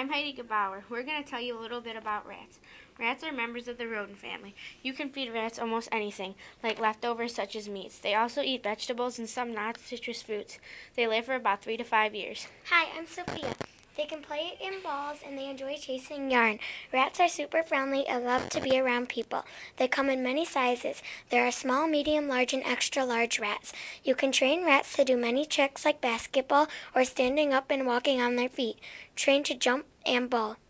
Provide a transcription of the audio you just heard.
I'm Heidi Gebauer. We're going to tell you a little bit about rats. Rats are members of the rodent family. You can feed rats almost anything, like leftovers such as meats. They also eat vegetables and some non-citrus fruits. They live for about 3 to 5 years. Hi, I'm Sophia. They can play in balls and they enjoy chasing yarn. Rats are super friendly and love to be around people. They come in many sizes. There are small, medium, large, and extra large rats. You can train rats to do many tricks like basketball or standing up and walking on their feet. Train to jump and ball.